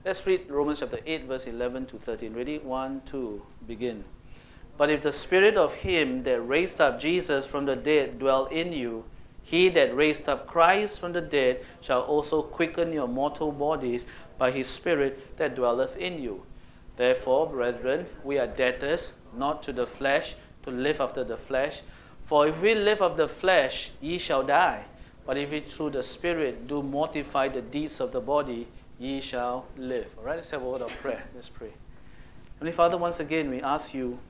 Let's read Romans chapter 8, verse 11 to 13. Ready? 1, 2, begin. But if the spirit of him that raised up Jesus from the dead dwell in you, he that raised up Christ from the dead shall also quicken your mortal bodies by his spirit that dwelleth in you. Therefore, brethren, we are debtors, not to the flesh, to live after the flesh. For if we live of the flesh, ye shall die. But if we through the Spirit do mortify the deeds of the body, ye shall live. All right, let's have a word of prayer. Let's pray. Heavenly Father, once again, we ask you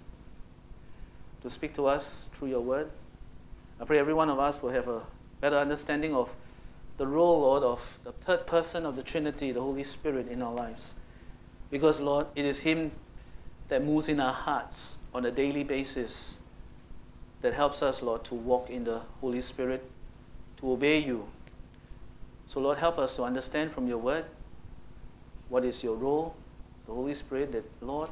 to speak to us through your word. I pray every one of us will have a better understanding of the role, Lord, of the third person of the Trinity, the Holy Spirit, in our lives. Because, Lord, it is him that moves in our hearts on a daily basis, that helps us, Lord, to walk in the Holy Spirit, to obey you. So, Lord, help us to understand from your word what is your role, the Holy Spirit, that, Lord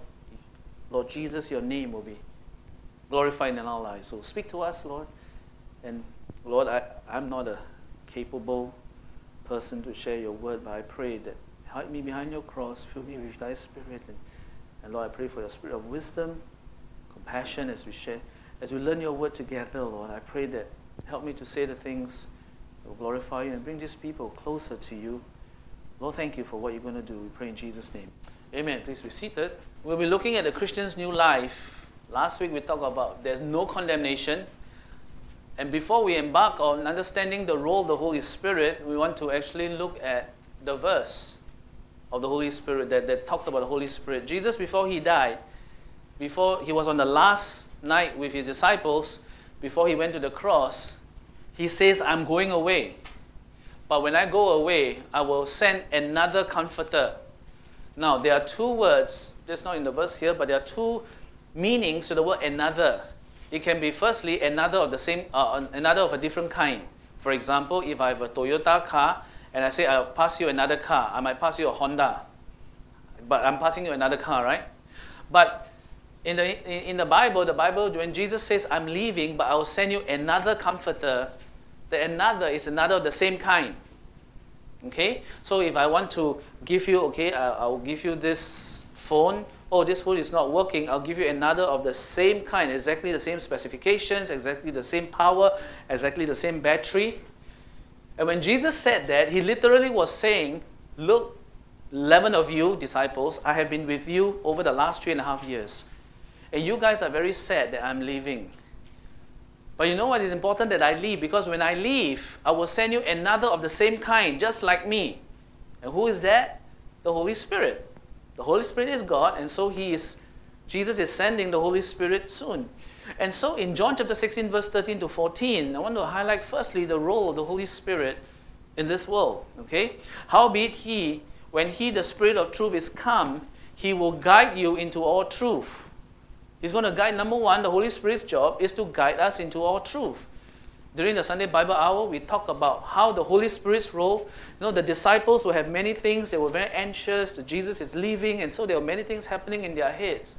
Jesus, your name will be glorified in our lives. So speak to us, Lord. And, Lord, I'm not a capable person to share your word, but I pray that hide me behind your cross, fill me with thy spirit. And Lord, I pray for your spirit of wisdom, compassion as we share, as we learn your word together, Lord. I pray that help me to say the things that will glorify you and bring these people closer to you. Lord, thank you for what you're going to do. We pray in Jesus' name. Amen. Please be seated. We'll be looking at the Christian's new life. Last week we talked about there's no condemnation. And before we embark on understanding the role of the Holy Spirit, we want to actually look at the verse of the Holy Spirit that talks about the Holy Spirit. Jesus, before he died, before he was on the last night with his disciples, before he went to the cross, he says, I'm going away. But when I go away, I will send another comforter. Now, there are two words, that's not in the verse here, but there are two meanings to the word another. It can be firstly another of the same, another of a different kind. For example, if I have a Toyota car and I say I'll pass you another car, I might pass you a Honda, but I'm passing you another car, right? But in the Bible, when Jesus says I'm leaving, but I will send you another comforter, the another is another of the same kind. Okay, so if I want to give you, I'll give you this phone. Oh, this phone is not working. I'll give you another of the same kind, exactly the same specifications, exactly the same power, exactly the same battery. And when Jesus said that, he literally was saying, look, 11 of you, disciples, I have been with you over the last 3.5 years. And you guys are very sad that I'm leaving. But you know what is important that I leave? Because when I leave, I will send you another of the same kind, just like me. And who is that? The Holy Spirit. The Holy Spirit is God, and so Jesus is sending the Holy Spirit soon. And so in John chapter 16, verse 13 to 14, I want to highlight firstly the role of the Holy Spirit in this world. Okay? Howbeit when he, the Spirit of truth, is come, he will guide you into all truth. He's going to guide, number one, the Holy Spirit's job is to guide us into all truth. During the Sunday Bible hour, we talk about how the Holy Spirit's role, the disciples will have many things, they were very anxious, that Jesus is leaving, and so there were many things happening in their heads.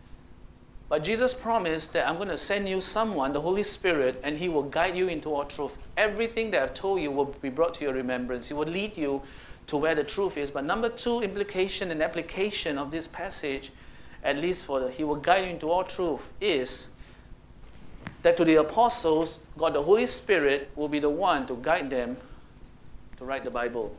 But Jesus promised that I'm going to send you someone, the Holy Spirit, and he will guide you into all truth. Everything that I've told you will be brought to your remembrance. He will lead you to where the truth is. But number two, implication and application of this passage, at least he will guide you into all truth, is that to the apostles, God the Holy Spirit will be the one to guide them to write the Bible.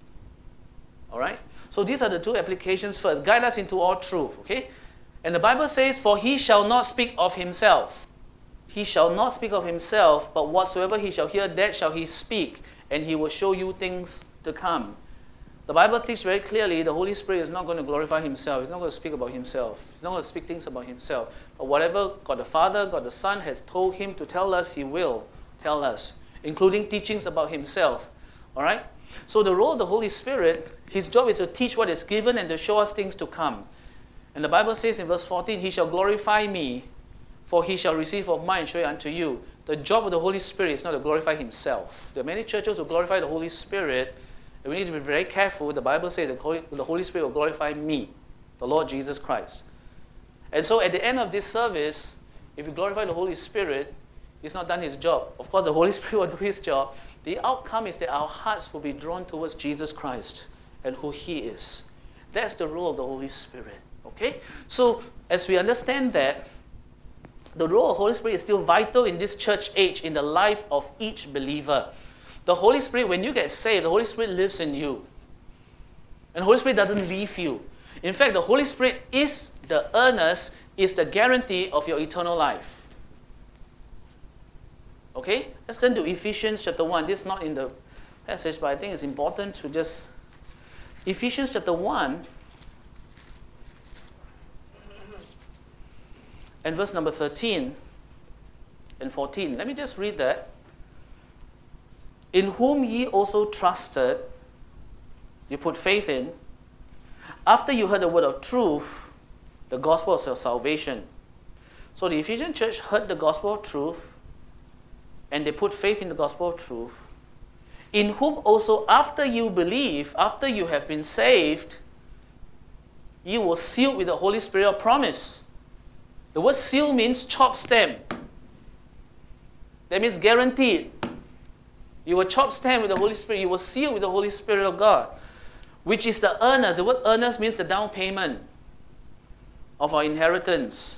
All right? So these are the two applications first. Guide us into all truth, okay? And the Bible says, for he shall not speak of himself. He shall not speak of himself, but whatsoever he shall hear, that shall he speak, and he will show you things to come. The Bible teaches very clearly the Holy Spirit is not going to glorify himself. He's not going to speak about himself. He's not going to speak things about himself. But whatever God the Father, God the Son has told him to tell us, he will tell us, including teachings about himself. All right? So the role of the Holy Spirit, his job is to teach what is given and to show us things to come. And the Bible says in verse 14, he shall glorify me, for he shall receive of mine and show it unto you. The job of the Holy Spirit is not to glorify himself. There are many churches who glorify the Holy Spirit. And we need to be very careful. The Bible says that the Holy Spirit will glorify me, the Lord Jesus Christ. And so at the end of this service, if we glorify the Holy Spirit, he's not done his job. Of course, the Holy Spirit will do his job. The outcome is that our hearts will be drawn towards Jesus Christ and who he is. That's the role of the Holy Spirit. Okay? So, as we understand that, the role of the Holy Spirit is still vital in this church age, in the life of each believer. The Holy Spirit, when you get saved, the Holy Spirit lives in you. And the Holy Spirit doesn't leave you. In fact, the Holy Spirit is the earnest, is the guarantee of your eternal life. Okay? Let's turn to Ephesians chapter 1. This is not in the passage, but I think it's important to just... Ephesians chapter 1 and verse number 13 and 14. Let me just read that. In whom ye also trusted, you put faith in, after you heard the word of truth, the gospel of your salvation. So the Ephesian church heard the gospel of truth, and they put faith in the gospel of truth, in whom also after you believe, after you have been saved, you were sealed with the Holy Spirit of promise. The word seal means chop stamp. That means guaranteed. You were chop stamped with the Holy Spirit. You were sealed with the Holy Spirit of God, which is the earnest. The word earnest means the down payment of our inheritance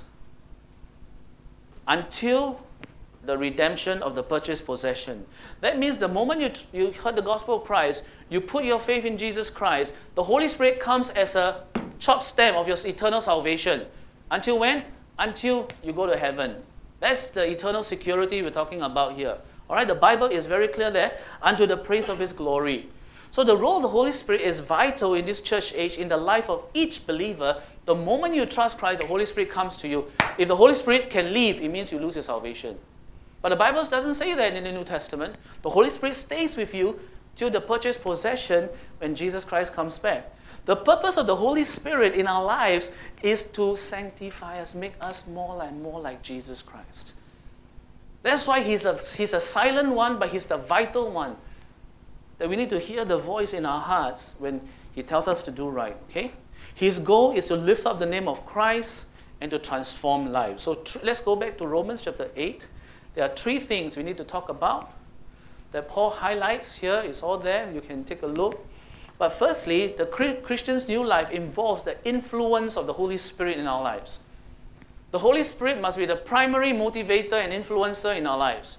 until the redemption of the purchased possession. That means the moment you heard the gospel of Christ, you put your faith in Jesus Christ, the Holy Spirit comes as a chop stamp of your eternal salvation. Until when? Until you go to heaven. That's the eternal security we're talking about here. All right, the Bible is very clear there. Unto the praise of His glory. So the role of the Holy Spirit is vital in this church age, in the life of each believer. The moment you trust Christ, the Holy Spirit comes to you. If the Holy Spirit can leave, it means you lose your salvation. But the Bible doesn't say that in the New Testament. The Holy Spirit stays with you till the purchased possession when Jesus Christ comes back. The purpose of the Holy Spirit in our lives is to sanctify us, make us more and more like Jesus Christ. That's why he's a silent one, but He's the vital one. That we need to hear the voice in our hearts when He tells us to do right. Okay? His goal is to lift up the name of Christ and to transform lives. So let's go back to Romans chapter 8. There are 3 things we need to talk about that Paul highlights here. It's all there. You can take a look. But firstly, the Christian's new life involves the influence of the Holy Spirit in our lives. The Holy Spirit must be the primary motivator and influencer in our lives.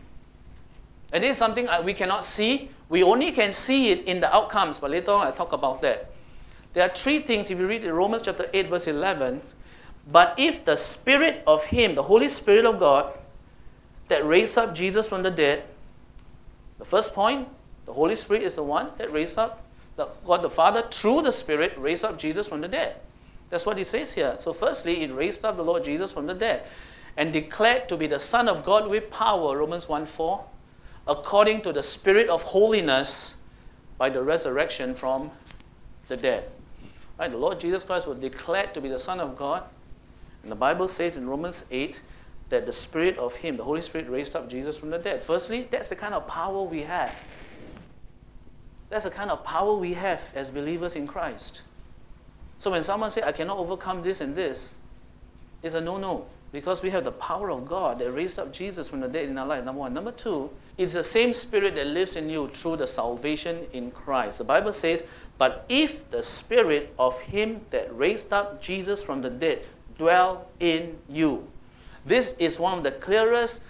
And this is something we cannot see. We only can see it in the outcomes, but later on I'll talk about that. There are 3 things if you read in Romans chapter 8, verse 11. But if the Spirit of Him, the Holy Spirit of God, that raised up Jesus from the dead, the first point, the Holy Spirit is the one that raised up, God the Father, through the Spirit, raised up Jesus from the dead. That's what He says here. So firstly, it raised up the Lord Jesus from the dead and declared to be the Son of God with power, Romans 1:4, according to the Spirit of holiness by the resurrection from the dead. Right? The Lord Jesus Christ was declared to be the Son of God. And the Bible says in Romans 8 that the Spirit of Him, the Holy Spirit, raised up Jesus from the dead. Firstly, that's the kind of power we have. That's the kind of power we have as believers in Christ. So when someone says, I cannot overcome this and this, it's a no-no. Because we have the power of God that raised up Jesus from the dead in our life, number one. Number two, it's the same Spirit that lives in you through the salvation in Christ. The Bible says, but if the Spirit of Him that raised up Jesus from the dead dwell in you. This is one of the clearest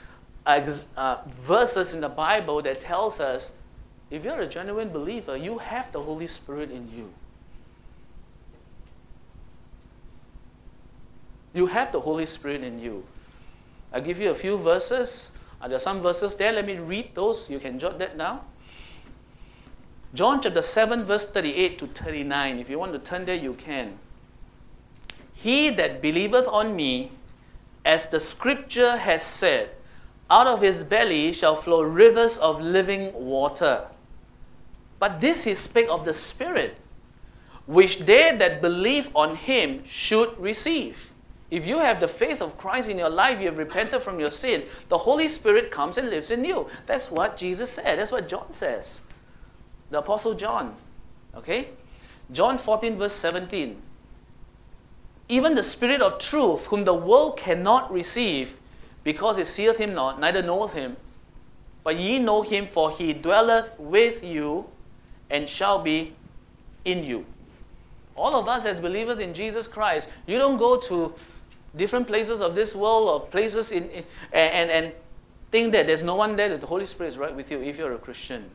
verses in the Bible that tells us, if you're a genuine believer, you have the Holy Spirit in you. You have the Holy Spirit in you. I'll give you a few verses. There are some verses there. Let me read those. You can jot that down. John chapter 7, verse 38 to 39. If you want to turn there, you can. He that believeth on me, as the Scripture has said, out of his belly shall flow rivers of living water. But this he spake of the Spirit, which they that believe on Him should receive. If you have the faith of Christ in your life, you have repented from your sin, the Holy Spirit comes and lives in you. That's what Jesus said. That's what John says. The Apostle John. Okay? John 14, verse 17. Even the Spirit of truth, whom the world cannot receive, because it seeth Him not, neither knoweth Him. But ye know Him, for He dwelleth with you, and shall be in you. All of us as believers in Jesus Christ, you don't go to different places of this world or places and think that there's no one there, that the Holy Spirit is right with you if you're a Christian.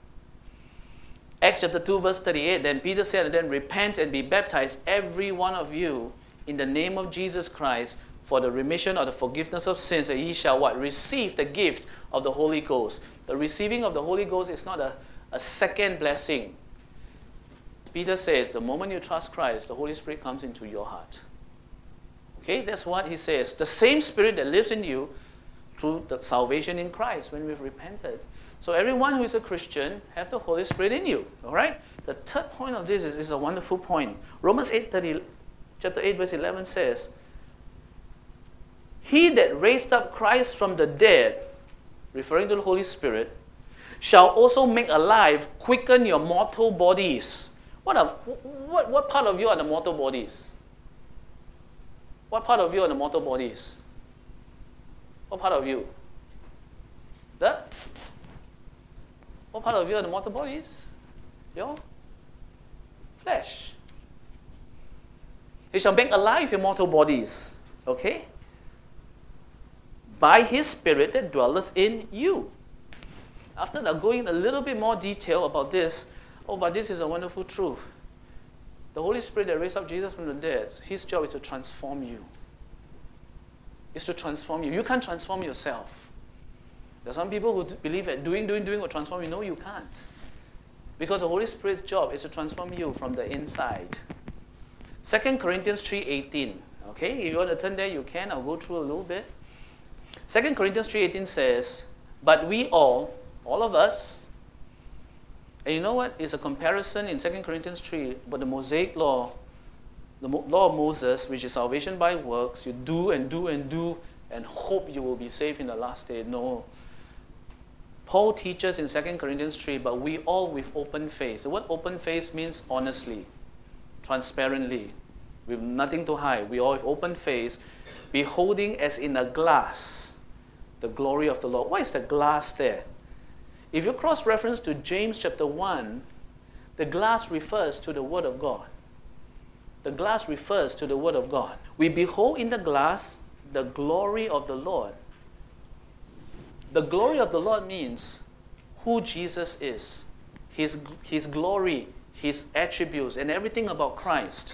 Acts chapter 2 verse 38, then Peter said to them, repent and be baptized, every one of you, in the name of Jesus Christ, for the remission or the forgiveness of sins, and ye shall what? Receive the gift of the Holy Ghost. The receiving of the Holy Ghost is not a second blessing. Peter says, the moment you trust Christ, the Holy Spirit comes into your heart. Okay, that's what he says. The same Spirit that lives in you through the salvation in Christ when we've repented. So everyone who is a Christian have the Holy Spirit in you. All right? The third point of this is a wonderful point. Romans 8:30, chapter 8, verse 11 says, he that raised up Christ from the dead, referring to the Holy Spirit, shall also make alive, quicken your mortal bodies. What part of you are the mortal bodies? What part of you are the mortal bodies? What part of you? What part of you are the mortal bodies? Your flesh. He shall make alive your mortal bodies. Okay? By his Spirit that dwelleth in you. After that, going a little bit more detail about this, but this is a wonderful truth. The Holy Spirit that raised up Jesus from the dead, his job is to transform you. It's to transform you. You can't transform yourself. There are some people who believe that doing will transform you. No, you can't. Because the Holy Spirit's job is to transform you from the inside. 2 Corinthians 3:18. Okay, if you want to turn there, you can. I'll go through a little bit. 2 Corinthians 3:18 says, but we all of us, and you know what? It's a comparison in 2 Corinthians 3, but the Mosaic law, the law of Moses, which is salvation by works, you do and do and do and hope you will be saved in the last day. No. Paul teaches in 2 Corinthians 3, but we all with open face. The word open face means honestly, transparently, with nothing to hide. We all with open face, beholding as in a glass the glory of the Lord. Why is the glass there? If you cross-reference to James chapter 1, the glass refers to the Word of God. The glass refers to the Word of God. We behold in the glass the glory of the Lord. The glory of the Lord means who Jesus is, his glory, his attributes, and everything about Christ.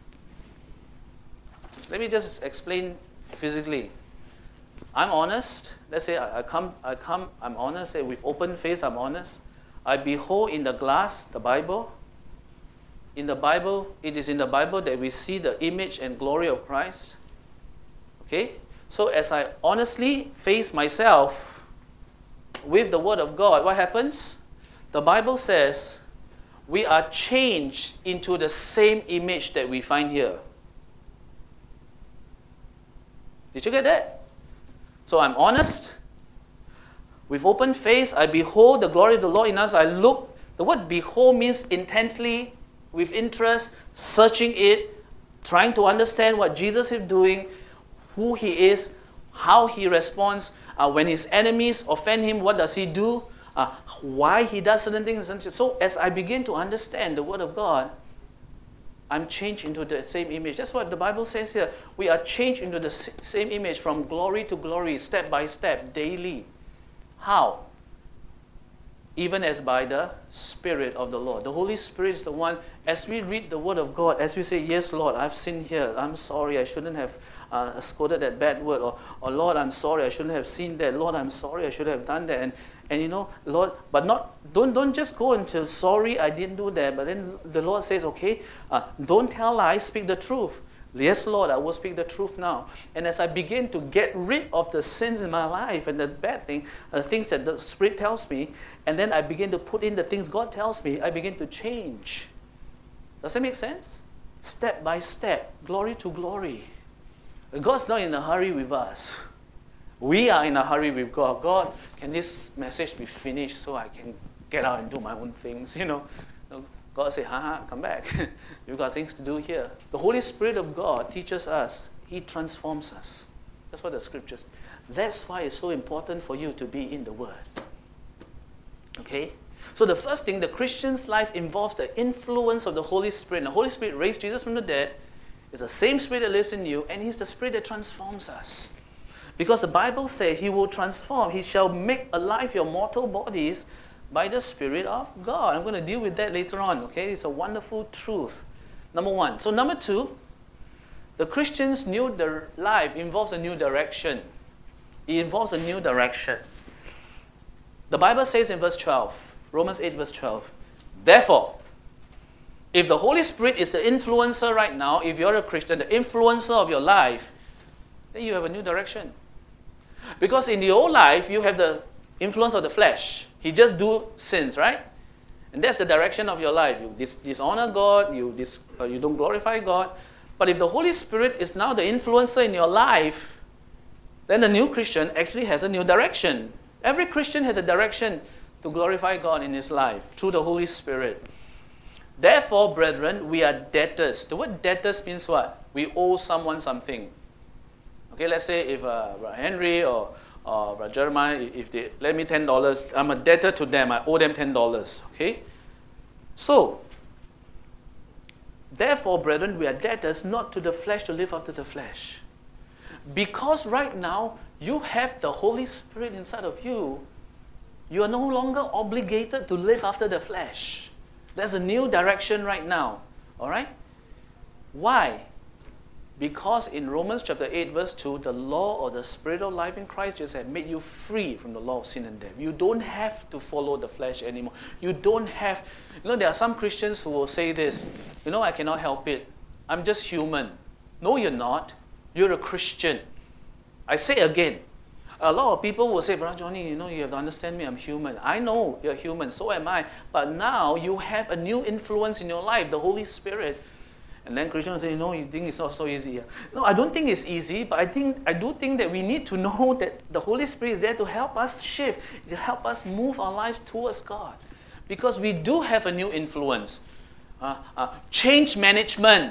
Let me just explain physically. I'm honest. Let's say I'm honest. Say with open face, I'm honest. I behold in the glass the Bible. In the Bible, it is in the Bible that we see the image and glory of Christ. Okay? So as I honestly face myself with the Word of God, what happens? The Bible says we are changed into the same image that we find here. Did you get that? So I'm honest. With open face, I behold the glory of the Lord in us. I look. The word behold means intently, with interest, searching it, trying to understand what Jesus is doing, who he is, how he responds. When his enemies offend him, what does he do? Why he does certain things. So as I begin to understand the Word of God, I'm changed into the same image. That's what the Bible says here. We are changed into the same image from glory to glory, step by step, daily. How? Even as by the Spirit of the Lord. The Holy Spirit is the one, as we read the Word of God, as we say, yes, Lord, I've sinned here. I'm sorry, I shouldn't have quoted that bad word. Or Lord, I'm sorry, I shouldn't have seen that. Lord, I'm sorry, I should have done that. And you know, Lord, but don't just go until sorry, I didn't do that. But then the Lord says, okay, don't tell lies, speak the truth. Yes, Lord, I will speak the truth now. And as I begin to get rid of the sins in my life and the bad thing, the things that the Spirit tells me, and then I begin to put in the things God tells me, I begin to change. Does that make sense? Step by step, glory to glory. God's not in a hurry with us. We are in a hurry with God. God, can this message be finished so I can get out and do my own things? You know, God say, come back. You've got things to do here. The Holy Spirit of God teaches us. He transforms us. That's what the scriptures. That's why it's so important for you to be in the Word. Okay? So the first thing, the Christian's life involves the influence of the Holy Spirit. And the Holy Spirit raised Jesus from the dead. It's the same Spirit that lives in you, and He's the Spirit that transforms us. Because the Bible says He will transform. He shall make alive your mortal bodies by the Spirit of God. I'm going to deal with that later on, okay? It's a wonderful truth. Number one. So number two, the Christian's new life involves a new direction. It involves a new direction. The Bible says in verse 12, Romans 8 verse 12, therefore, if the Holy Spirit is the influencer right now, if you're a Christian, the influencer of your life, then you have a new direction. Because in the old life, you have the influence of the flesh. He just do sins, right? And that's the direction of your life. You dishonor God, you don't glorify God. But if the Holy Spirit is now the influencer in your life, then the new Christian actually has a new direction. Every Christian has a direction to glorify God in his life through the Holy Spirit. Therefore, brethren, we are debtors. The word debtors means what? We owe someone something. Okay, let's say if Henry or Jeremiah, if they lend me $10, I'm a debtor to them. I owe them $10. Okay? So, therefore, brethren, we are debtors not to the flesh to live after the flesh. Because right now, you have the Holy Spirit inside of you, you are no longer obligated to live after the flesh. There's a new direction right now. All right? Why? Because in Romans chapter 8 verse 2, the law or the Spirit of life in Christ Jesus has made you free from the law of sin and death. You don't have to follow the flesh anymore. You don't have, there are some Christians who will say this, I cannot help it. I'm just human. No, you're not. You're a Christian. I say again, a lot of people will say, Brother Johnny, you have to understand me, I'm human. I know you're human, so am I. But now you have a new influence in your life, the Holy Spirit. And then Christians say, you think it's not so easy. No, I don't think it's easy, but I do think that we need to know that the Holy Spirit is there to help us shift, to help us move our lives towards God. Because we do have a new influence. Change management.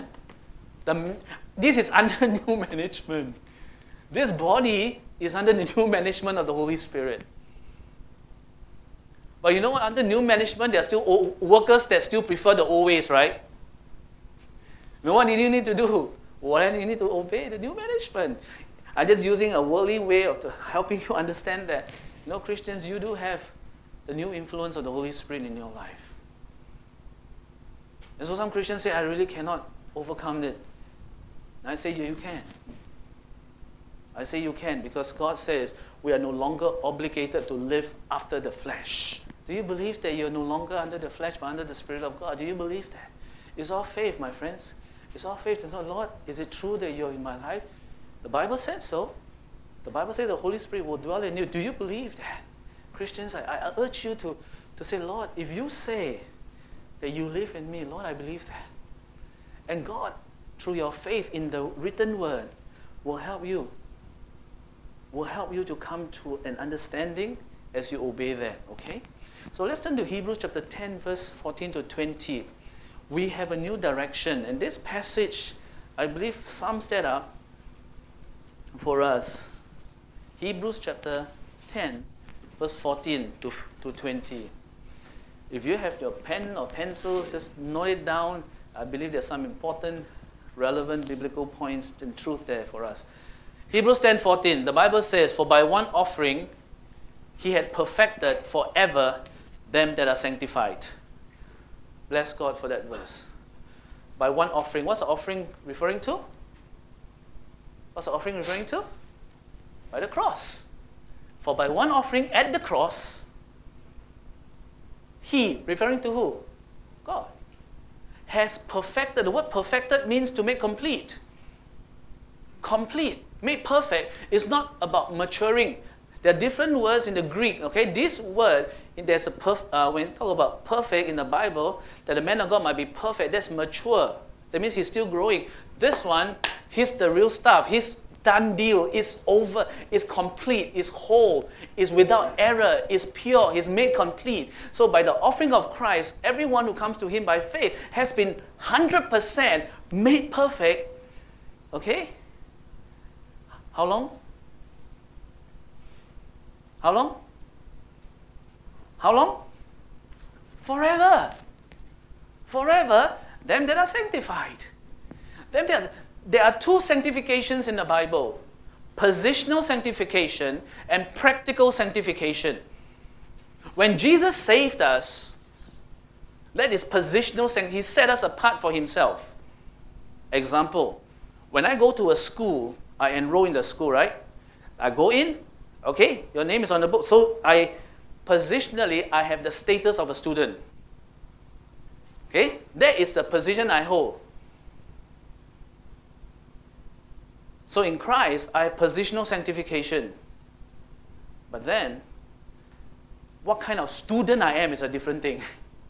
This is under new management. This body is under the new management of the Holy Spirit. But you know what? Under new management, there are still workers that still prefer the old ways, right? What do you need to do? Well, you need to obey the new management. I'm just using a worldly way of helping you understand that. Christians, you do have the new influence of the Holy Spirit in your life. And so some Christians say, I really cannot overcome it. And I say, yeah, you can. I say you can because God says we are no longer obligated to live after the flesh. Do you believe that you're no longer under the flesh but under the Spirit of God? Do you believe that? It's all faith, my friends. It's all faith. And so, Lord, is it true that you're in my life? The Bible says so. The Bible says the Holy Spirit will dwell in you. Do you believe that? Christians, I urge you to say, Lord, if you say that you live in me, Lord, I believe that. And God, through your faith in the written word, will help you to come to an understanding as you obey that, okay? So let's turn to Hebrews chapter 10, verse 14 to 20. We have a new direction. And this passage, I believe, sums that up for us. Hebrews chapter 10, verse 14 to 20. If you have your pen or pencil, just note it down. I believe there's some important, relevant biblical points and truth there for us. Hebrews 10:14, the Bible says, for by one offering he had perfected forever them that are sanctified. Bless God for that verse. By one offering. What's the offering referring to? What's the offering referring to? By the cross. For by one offering at the cross, he, referring to who? God, has perfected. The word perfected means to make complete. Complete. Made perfect is not about maturing. There are different words in the Greek. Okay, this word, there's a when you talk about perfect in the Bible, that the man of God might be perfect. That's mature. That means he's still growing. This one, he's the real stuff. He's done deal. It's over. It's complete. It's whole. It's without error. It's pure. He's made complete. So by the offering of Christ, everyone who comes to him by faith has been 100% made perfect. Okay. How long? How long? How long? Forever. Forever, them that are sanctified. There are two sanctifications in the Bible. Positional sanctification and practical sanctification. When Jesus saved us, that is positional sanctification. He set us apart for himself. Example, when I go to a school, I enroll in the school, right? I go in, okay, your name is on the book. So positionally, I have the status of a student. Okay, that is the position I hold. So in Christ, I have positional sanctification. But then, what kind of student I am is a different thing.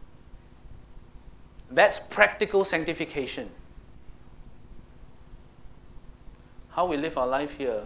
That's practical sanctification. How we live our life here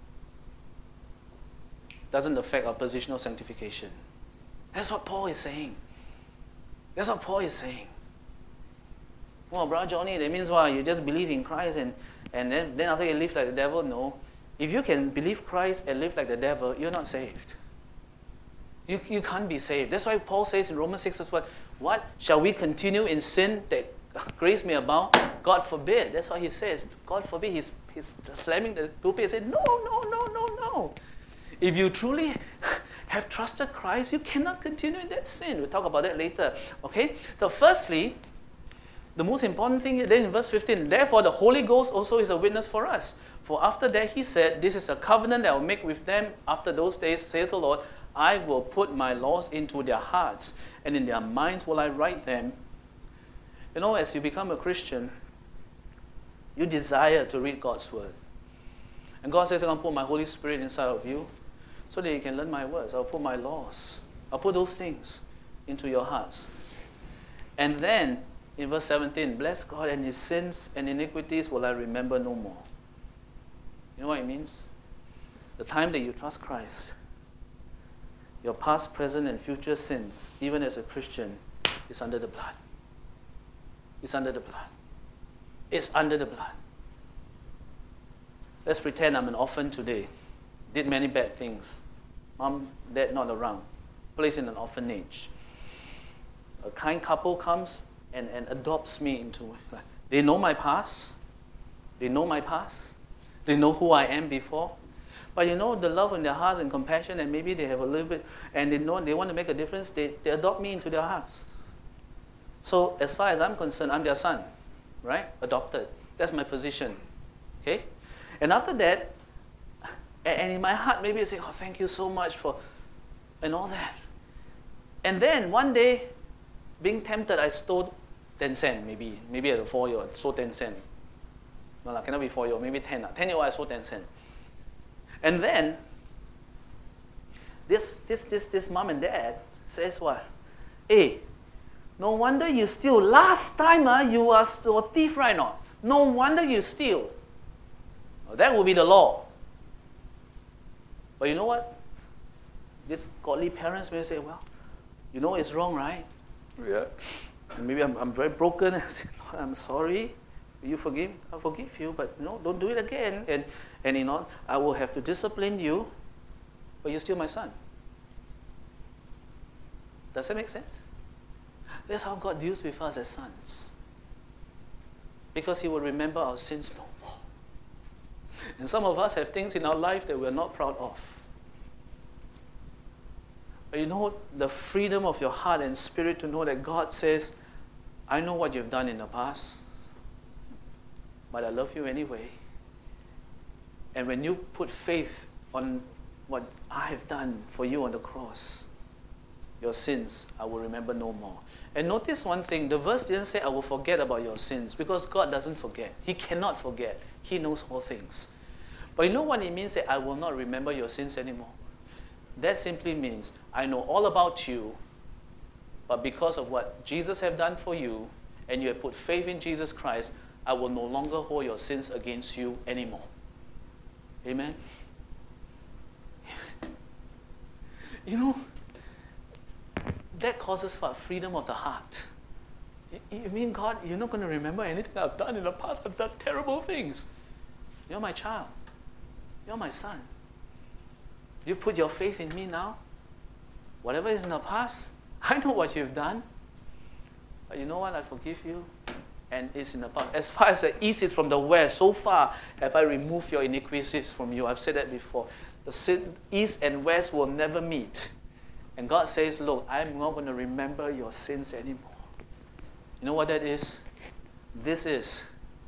doesn't affect our positional sanctification. That's what Paul is saying. That's what Paul is saying. Well, Brother Johnny, that means what? You just believe in Christ and then after you live like the devil? No. If you can believe Christ and live like the devil, you're not saved. You can't be saved. That's why Paul says in Romans 6, what? Shall we continue in sin that grace may abound? God forbid. That's what he says. God forbid. He's slamming the pulpit and saying, no. If you truly have trusted Christ, you cannot continue in that sin. We'll talk about that later. Okay? So firstly, the most important thing then in verse 15, therefore the Holy Ghost also is a witness for us. For after that he said, this is a covenant that I will make with them after those days, saith the Lord, I will put my laws into their hearts, and in their minds will I write them. You know, as you become a Christian, you desire to read God's word. And God says, I'm going to put my Holy Spirit inside of you so that you can learn my words. I'll put my laws. I'll put those things into your hearts. And then, in verse 17, bless God, and his sins and iniquities will I remember no more. You know what it means? The time that you trust Christ, your past, present, and future sins, even as a Christian, is under the blood. It's under the blood. It's under the blood. Let's pretend I'm an orphan today. Did many bad things. Mom, dad not around. Placed in an orphanage. A kind couple comes and adopts me into it. They know my past. They know my past. They know who I am before. But you know, the love in their hearts and compassion, and maybe they have a little bit, and they know they want to make a difference, they adopt me into their hearts. So as far as I'm concerned, I'm their son, right? Adopted. That's my position. Okay? And after that, and in my heart, maybe I say, oh, thank you so much for, and all that. And then one day, being tempted, I stole 10 cents, maybe. Maybe at 4-year-old, I stole 10 cents. No, cannot be 4-year-old, maybe 10. 10-year-old, I stole 10 cents. And then, this mom and dad says what? Hey, no wonder you steal. Last time you are a thief right now. No wonder you steal. Well, that would be the law. But you know what? These godly parents may say, well, you know it's wrong, right? Yeah. And maybe I'm very broken. I say, Lord, I'm sorry. Will you forgive? I'll forgive you, but no, don't do it again. And you know, I will have to discipline you, but you're still my son. Does that make sense? That's how God deals with us as sons. Because he will remember our sins no more. And some of us have things in our life that we're not proud of. But you know, the freedom of your heart and spirit to know that God says, I know what you've done in the past, but I love you anyway. And when you put faith on what I have done for you on the cross, your sins I will remember no more. And notice one thing, the verse didn't say I will forget about your sins, because God doesn't forget. He cannot forget. He knows all things. But you know what it means that I will not remember your sins anymore? That simply means I know all about you, but because of what Jesus have done for you, and you have put faith in Jesus Christ, I will no longer hold your sins against you anymore. Amen? You know, that causes what? Freedom of the heart. You mean, God, you're not going to remember anything I've done in the past? I've done terrible things. You're my child. You're my son. You put your faith in me now. Whatever is in the past, I know what you've done. But you know what? I forgive you. And it's in the past. As far as the east is from the west, so far have I removed your iniquities from you. I've said that before. The east and west will never meet. And God says, look, I'm not going to remember your sins anymore. You know what that is? This is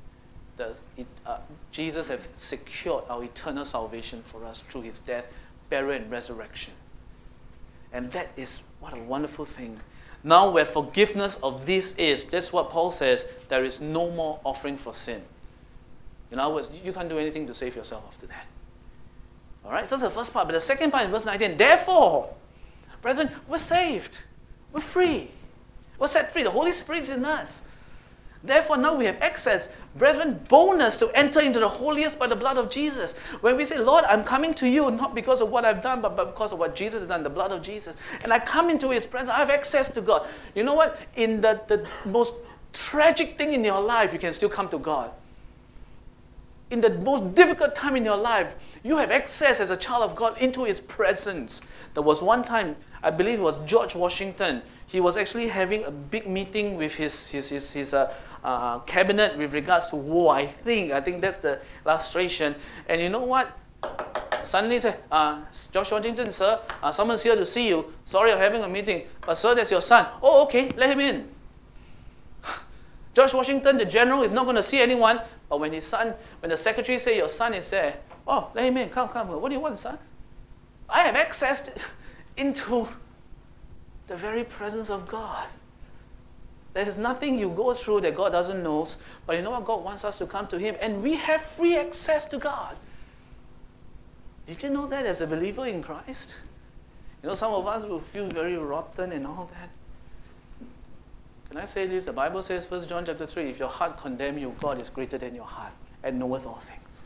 Jesus has secured our eternal salvation for us through his death, burial, and resurrection. And that is what a wonderful thing. Now where forgiveness of this is, that's what Paul says, there is no more offering for sin. In other words, you can't do anything to save yourself after that. All right, so that's the first part. But the second part in verse 19, therefore, brethren, we're saved. We're free. We're set free. The Holy Spirit is in us. Therefore, now we have access, brethren, boldness to enter into the holiest by the blood of Jesus. When we say, Lord, I'm coming to you, not because of what I've done, but because of what Jesus has done, the blood of Jesus. And I come into his presence, I have access to God. You know what? In the most tragic thing in your life, you can still come to God. In the most difficult time in your life, you have access as a child of God into his presence. There was one time, I believe it was George Washington. He was actually having a big meeting with his cabinet with regards to war. I think that's the illustration. And you know what? Suddenly he said, George Washington, sir, someone's here to see you. Sorry, I'm having a meeting. But sir, that's your son. Oh, okay, let him in. George Washington, the general, is not going to see anyone. But when the secretary said, your son is there, oh, let him in, come. What do you want, son? I have access into the very presence of God. There is nothing you go through that God doesn't know. But you know what? God wants us to come to him. And we have free access to God. Did you know that as a believer in Christ? You know, some of us will feel very rotten and all that. Can I say this? The Bible says, 1 John chapter 3, if your heart condemn you, God is greater than your heart and knoweth all things.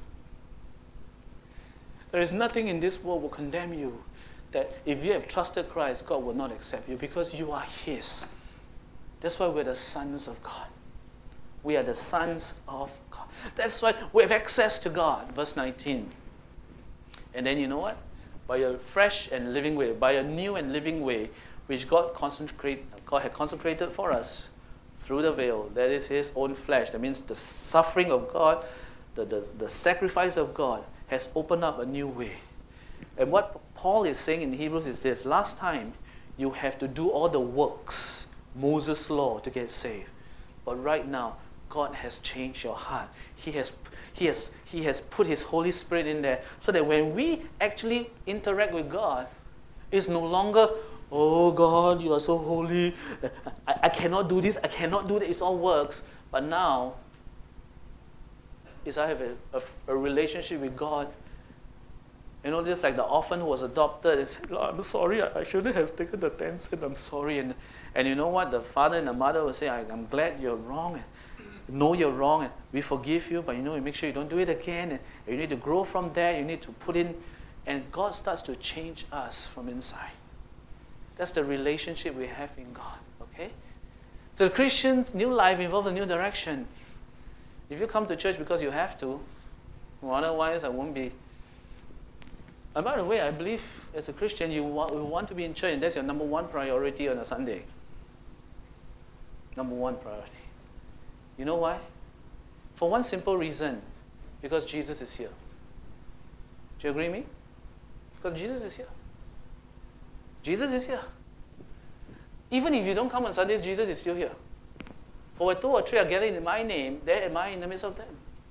There is nothing in this world will condemn you that if you have trusted Christ, God will not accept you because you are his. That's why we're the sons of God. We are the sons of God. That's why we have access to God. Verse 19. And then you know what? By a fresh and living way, by a new and living way, which God had consecrated for us through the veil. That is his own flesh. That means the suffering of God, the sacrifice of God has opened up a new way. And what Paul is saying in Hebrews is this. Last time, you have to do all the works, Moses' law, to get saved. But right now, God has changed your heart. He has put his Holy Spirit in there so that when we actually interact with God, it's no longer, oh God, you are so holy. I cannot do this, I cannot do that. It's all works. But now, I have a relationship with God. You know, just like the orphan who was adopted and said, Lord, I'm sorry, I shouldn't have taken the 10 cents, I'm sorry. And you know what? The father and the mother will say, I'm glad you're wrong. And know you're wrong, and we forgive you, but you know, you make sure you don't do it again. And you need to grow from there, you need to put in, and God starts to change us from inside. That's the relationship we have in God, okay? So the Christian's new life involves a new direction. If you come to church because you have to, well, otherwise I won't be. And by the way, I believe as a Christian, you want to be in church, and that's your number one priority on a Sunday. Number one priority. You know why? For one simple reason. Because Jesus is here. Do you agree with me? Because Jesus is here. Jesus is here. Even if you don't come on Sundays, Jesus is still here. For where two or three are gathered in my name, there am I in the midst of them.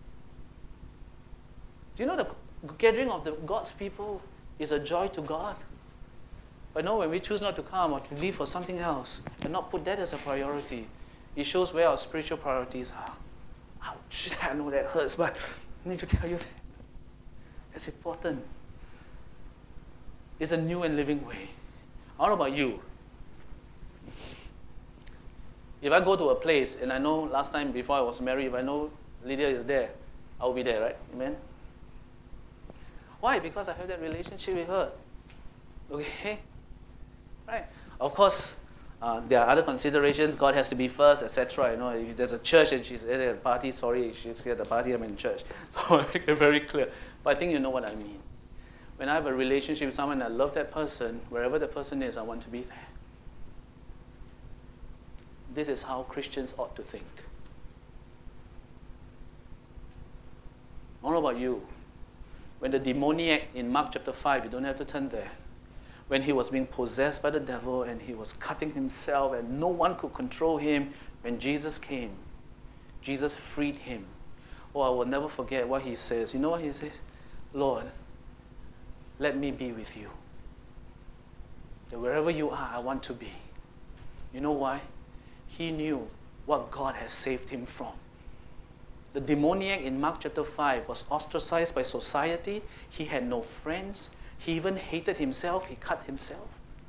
Do you know the gathering of the God's people is a joy to God? But no, when we choose not to come or to leave for something else and not put that as a priority, it shows where our spiritual priorities are. Ouch, I know that hurts, but I need to tell you that. That's important. It's a new and living way. I don't know about you. If I go to a place, and I know last time before I was married, if I know Lydia is there, I will be there, right? Amen? Why? Because I have that relationship with her. Okay? Right? Of course, there are other considerations. God has to be first, etc. You know, if there's a church and she's at a party, sorry, she's at the party, I'm in church. So I make it very clear. But I think you know what I mean. When I have a relationship with someone, I love that person, wherever the person is, I want to be there. this is how Christians ought to think. I don't know about you. When the demoniac in Mark chapter 5, you don't have to turn there, when he was being possessed by the devil and he was cutting himself and no one could control him, when Jesus came, Jesus freed him. Oh, I will never forget what he says. You know what he says? Lord, let me be with you. That wherever you are, I want to be. You know why? He knew what God has saved him from. The demoniac in Mark chapter 5 was ostracized by society. He had no friends. He even hated himself. He cut himself.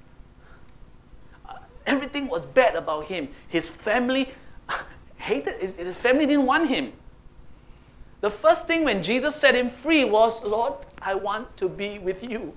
Everything was bad about him. His family hated, his family didn't want him. The first thing when Jesus set him free was, Lord, I want to be with you.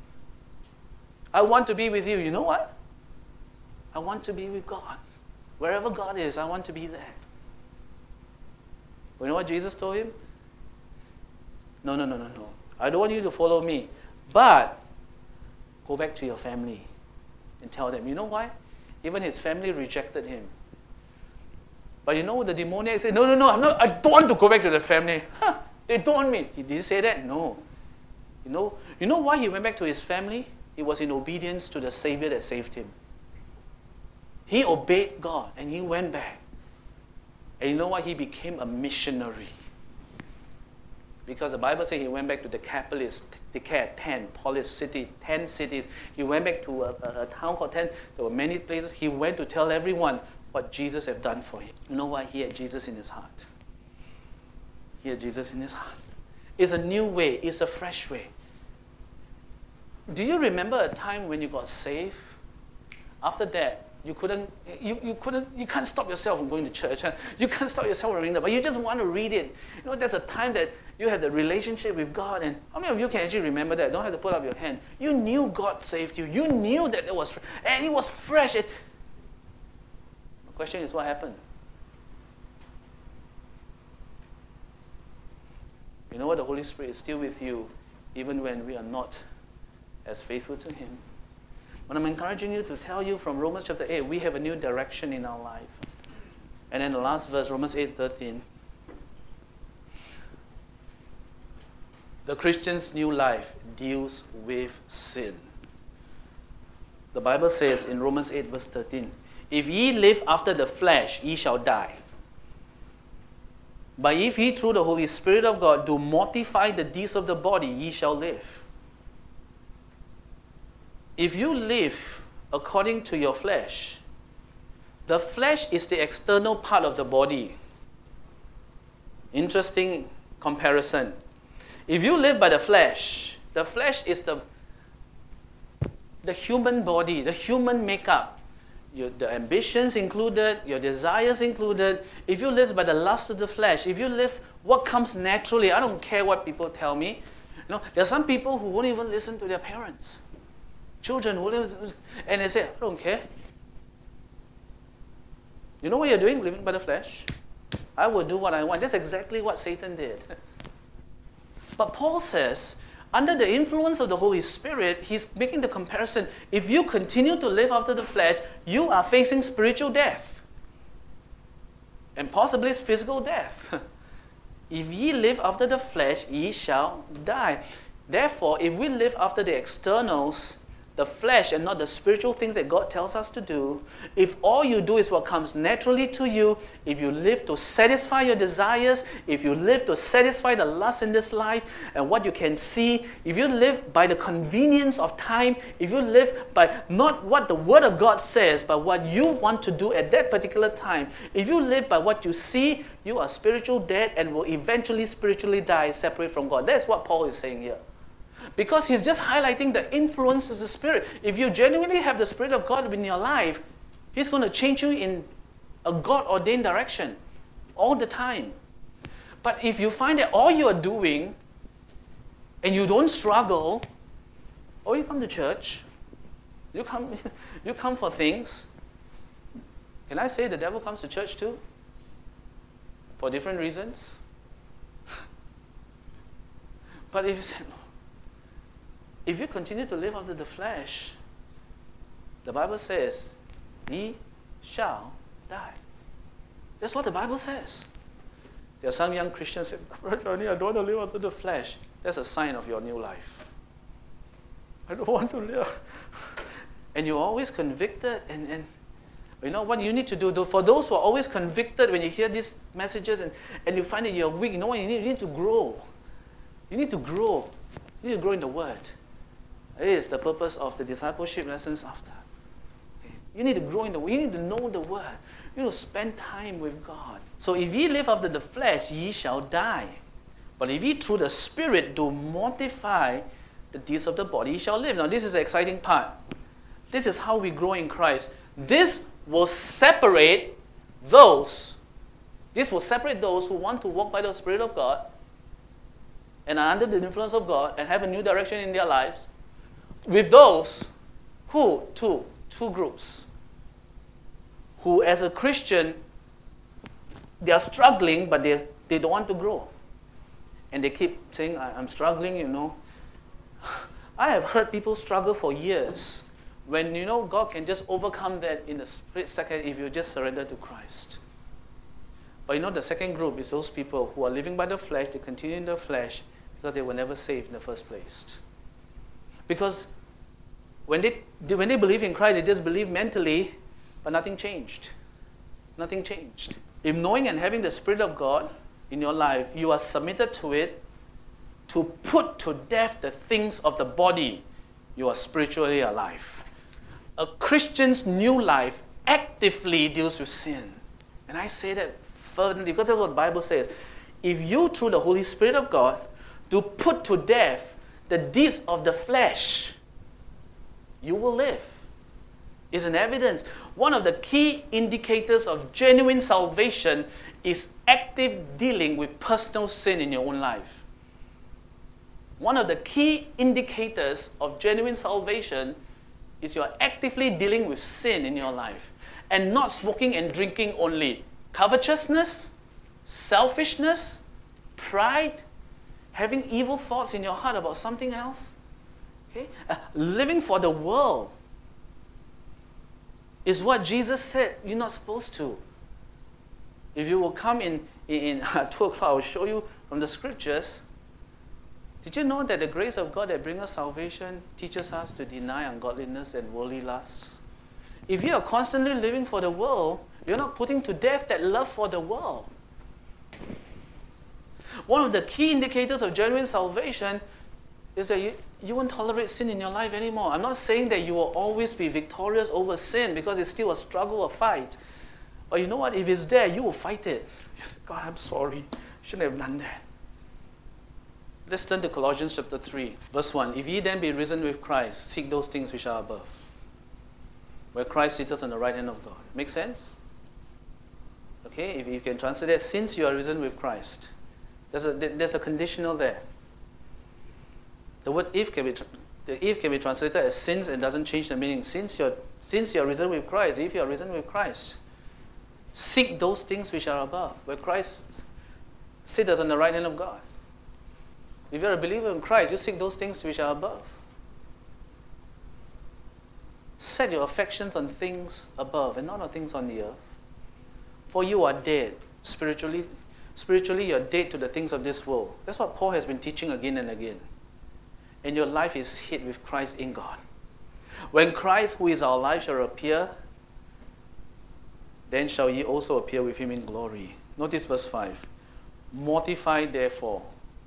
I want to be with you. You know what? I want to be with God. Wherever God is, I want to be there. You know what Jesus told him? No. I don't want you to follow me. But go back to your family and tell them. You know why? Even his family rejected him. But you know the demoniac said, no, I don't want to go back to the family. They don't want me. Did he say that? No. You know why he went back to his family? It was in obedience to the Savior that saved him. He obeyed God and he went back. And you know what? He became a missionary. Because the Bible says he went back to Decapolis, 10 cities. He went back to a town called 10. There were many places. He went to tell everyone what Jesus had done for him. You know why? He had Jesus in his heart. He had Jesus in his heart. It's a new way. It's a fresh way. Do you remember a time when you got saved? After that, you can't stop yourself from going to church. You can't stop yourself from reading the Bible. You just want to read it. You know, there's a time that you have the relationship with God, and how many of you can actually remember that? Don't have to put up your hand. You knew God saved you. You knew that it was, and it was fresh. The question is, what happened? You know what? The Holy Spirit is still with you, even when we are not as faithful to Him. But I'm encouraging you to tell you from Romans chapter 8, we have a new direction in our life. And then the last verse, Romans 8:13. The Christian's new life deals with sin. The Bible says in Romans 8 verse 13, if ye live after the flesh, ye shall die. But if ye through the Holy Spirit of God do mortify the deeds of the body, ye shall live. If you live according to your flesh, the flesh is the external part of the body. Interesting comparison. If you live by the flesh is the human body, the human makeup. The ambitions included, your desires included. If you live by the lust of the flesh, if you live what comes naturally, I don't care what people tell me. You know, there are some people who won't even listen to their parents. Children who live, and they say, I don't care. You know what you're doing? Living by the flesh. I will do what I want. That's exactly what Satan did. But Paul says, under the influence of the Holy Spirit, he's making the comparison. If you continue to live after the flesh, you are facing spiritual death. And possibly physical death. If ye live after the flesh, ye shall die. Therefore, if we live after the externals, the flesh and not the spiritual things that God tells us to do, if all you do is what comes naturally to you, if you live to satisfy your desires, if you live to satisfy the lust in this life and what you can see, if you live by the convenience of time, if you live by not what the Word of God says, but what you want to do at that particular time, if you live by what you see, you are spiritual dead and will eventually spiritually die, separate from God. That's what Paul is saying here. Because he's just highlighting the influence of the Spirit. If you genuinely have the Spirit of God in your life, He's going to change you in a God-ordained direction all the time. But if you find that all you are doing and you don't struggle, or you come to church, you come for things. Can I say the devil comes to church too? For different reasons. But if you continue to live after the flesh, the Bible says, ye shall die. That's what the Bible says. There are some young Christians say, Brother Johnny, I don't want to live after the flesh. That's a sign of your new life. I don't want to live. And you're always convicted. And you know what you need to do? For those who are always convicted when you hear these messages and you find that you're weak, you know what you need? You need to grow. You need to grow. You need to grow in the Word. It is the purpose of the discipleship lessons after. Okay? You need to grow in the Word. You need to know the Word. You need to spend time with God. So if ye live after the flesh, ye shall die. But if ye through the Spirit do mortify the deeds of the body, ye shall live. Now this is the exciting part. This is how we grow in Christ. This will separate those who want to walk by the Spirit of God and are under the influence of God and have a new direction in their lives, with those who, two groups, who as a Christian, they are struggling, but they don't want to grow. And they keep saying, I'm struggling, you know. I have heard people struggle for years when, you know, God can just overcome that in a split second if you just surrender to Christ. But you know, the second group is those people who are living by the flesh, they continue in the flesh because they were never saved in the first place. Because when they believe in Christ, they just believe mentally, but nothing changed. Nothing changed. If knowing and having the Spirit of God in your life, you are submitted to it to put to death the things of the body, you are spiritually alive. A Christian's new life actively deals with sin. And I say that fervently because that's what the Bible says. If you, through the Holy Spirit of God, do put to death the deeds of the flesh, you will live. It's an evidence. One of the key indicators of genuine salvation is active dealing with personal sin in your own life. One of the key indicators of genuine salvation is you're actively dealing with sin in your life. And not smoking and drinking only. Covetousness, selfishness, pride, having evil thoughts in your heart about something else. Okay? Living for the world is what Jesus said you're not supposed to. If you will come in 2 o'clock, I will show you from the scriptures. Did you know that the grace of God that brings us salvation teaches us to deny ungodliness and worldly lusts? If you are constantly living for the world, you're not putting to death that love for the world. One of the key indicators of genuine salvation is that you won't tolerate sin in your life anymore. I'm not saying that you will always be victorious over sin because it's still a struggle, a fight. But you know what? If it's there, you will fight it. You say, God, I'm sorry. Shouldn't have done that. Let's turn to Colossians chapter 3, verse 1. If ye then be risen with Christ, seek those things which are above, where Christ sitteth on the right hand of God. Make sense? Okay, if you can translate that, since you are risen with Christ. There's a conditional there. The word if can be translated as since and doesn't change the meaning. Since you're risen with Christ, if you are risen with Christ, seek those things which are above, where Christ sitteth on the right hand of God. If you're a believer in Christ, you seek those things which are above. Set your affections on things above and not on things on the earth. For you are dead spiritually. Spiritually, you're dead to the things of this world. That's what Paul has been teaching again and again. And your life is hid with Christ in God. When Christ, who is our life, shall appear, then shall ye also appear with him in glory. Notice verse 5. Mortify therefore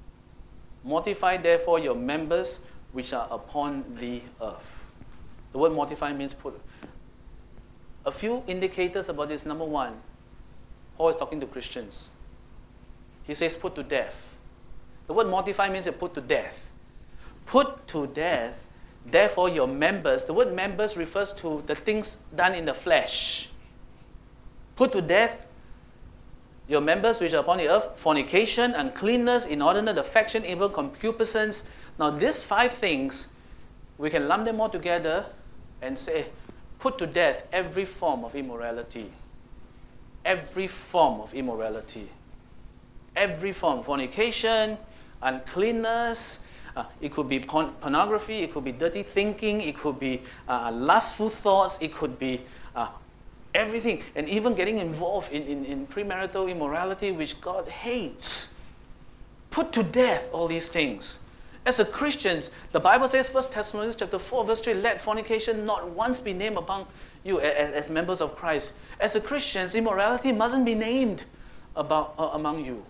your members which are upon the earth. The word mortify means put. A few indicators about this. Number one, Paul is talking to Christians. He says put to death. The word mortify means you put to death. Put to death, therefore, your members. The word members refers to the things done in the flesh. Put to death your members which are upon the earth: fornication, uncleanness, inordinate affection, evil concupiscence. Now these 5 things, we can lump them all together and say, put to death every form of immorality. Every form of immorality. Every form. Fornication, uncleanness, it could be pornography, it could be dirty thinking, it could be lustful thoughts, it could be everything, and even getting involved in premarital immorality, which God hates. Put to death all these things. As a Christian, the Bible says, 1 Thessalonians chapter 4, verse 3, let fornication not once be named among you as members of Christ. As a Christian, immorality mustn't be named among you.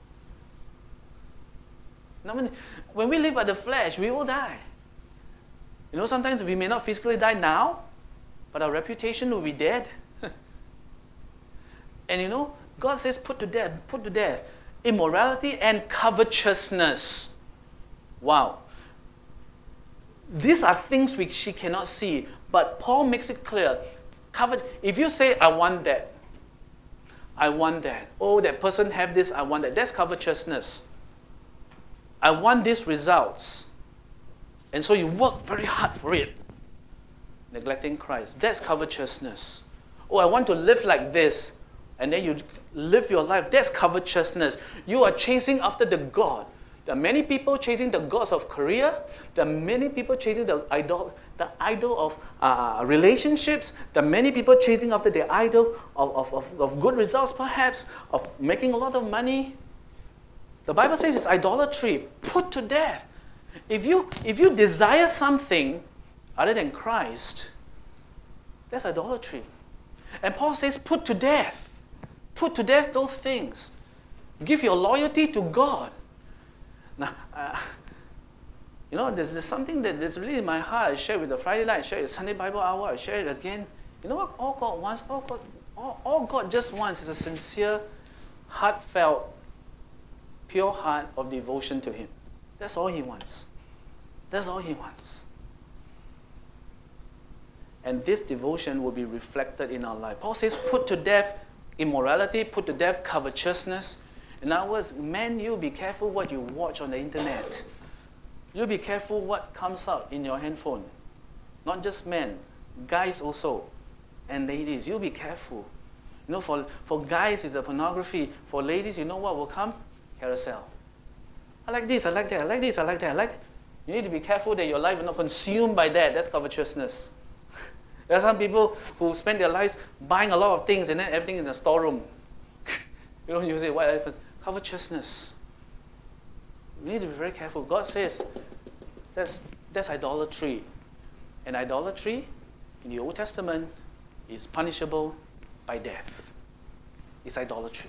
Now, when we live by the flesh, we will die. Sometimes we may not physically die now, but our reputation will be dead. And God says, put to death immorality and covetousness. Wow. These are things which she cannot see, but Paul makes it clear. If you say, I want that. Oh, that person have this, I want that. That's covetousness. I want these results. And so you work very hard for it. Neglecting Christ. That's covetousness. Oh, I want to live like this. And then you live your life. That's covetousness. You are chasing after the God. There are many people chasing the gods of career. There are many people chasing the idol of relationships. There are many people chasing after the idol of good results, perhaps, of making a lot of money. The Bible says it's idolatry. Put to death. If you desire something other than Christ, that's idolatry. And Paul says, put to death. Put to death those things. Give your loyalty to God. Now, there's something that is really in my heart. I share with the Friday night, I share with the Sunday Bible hour, I share it again. You know what all God wants? All God just wants is a sincere, heartfelt, pure heart of devotion to Him. That's all He wants. That's all He wants. And this devotion will be reflected in our life. Paul says, put to death immorality, put to death covetousness. In other words, men, you be careful what you watch on the internet. You be careful what comes out in your handphone. Not just men, guys also, and ladies. You be careful. For guys, it's a pornography. For ladies, you know what will come? Carousel. I like this, I like that, I like this, I like that, I like that. You need to be careful that your life is not consumed by that. That's covetousness. There are some people who spend their lives buying a lot of things and then everything in the storeroom. You don't use it. What happens? Covetousness. We need to be very careful. God says that's idolatry. And idolatry in the Old Testament is punishable by death. It's idolatry.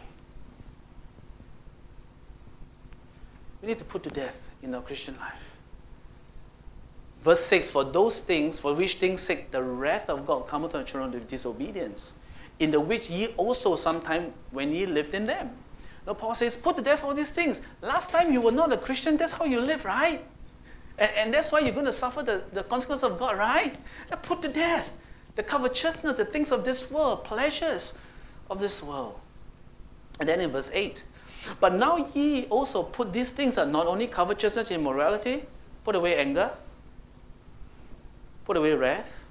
We need to put to death in our Christian life. Verse 6, for those things, for which things sake the wrath of God cometh on the children of disobedience, in the which ye also sometime when ye lived in them. Now Paul says, put to death all these things. Last time you were not a Christian, that's how you live, right? And that's why you're going to suffer the consequence of God, right? Put to death the covetousness, the things of this world, pleasures of this world. And then in verse 8, but now ye also put these things, are not only covetousness, immorality, put away anger, put away wrath,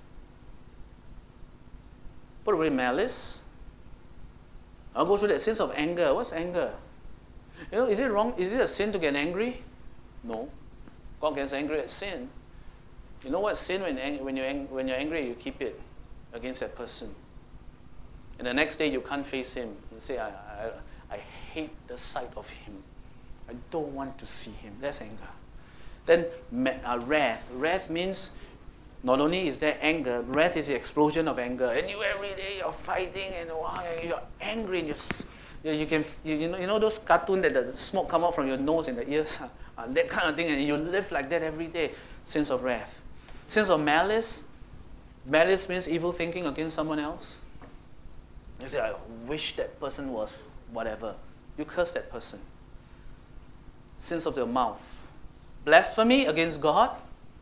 put away malice. I'll go through that sense of anger. What's anger? Is it wrong? Is it a sin to get angry? No. God gets angry at sin. You know what sin? When you're angry, you keep it against that person. And the next day you can't face him. You say, I hate the sight of him. I don't want to see him. That's anger. Then wrath. Wrath means not only is there anger, wrath is the explosion of anger. And you every day you're fighting and you're angry and you know those cartoons that the smoke come out from your nose and the ears, that kind of thing, and you live like that every day. Sense of wrath. Sense of malice. Malice means evil thinking against someone else. You say, I wish that person was whatever. You curse that person. Sins of the mouth. Blasphemy against God.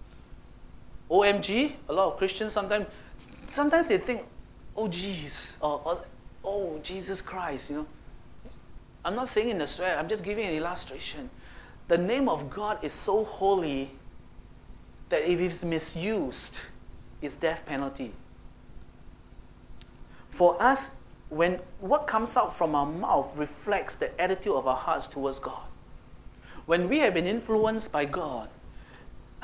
OMG, a lot of Christians sometimes they think, oh geez, or oh Jesus Christ, I'm not saying in a swear, I'm just giving an illustration. The name of God is so holy that if it's misused, it's death penalty. For us, when what comes out from our mouth reflects the attitude of our hearts towards God. When we have been influenced by God,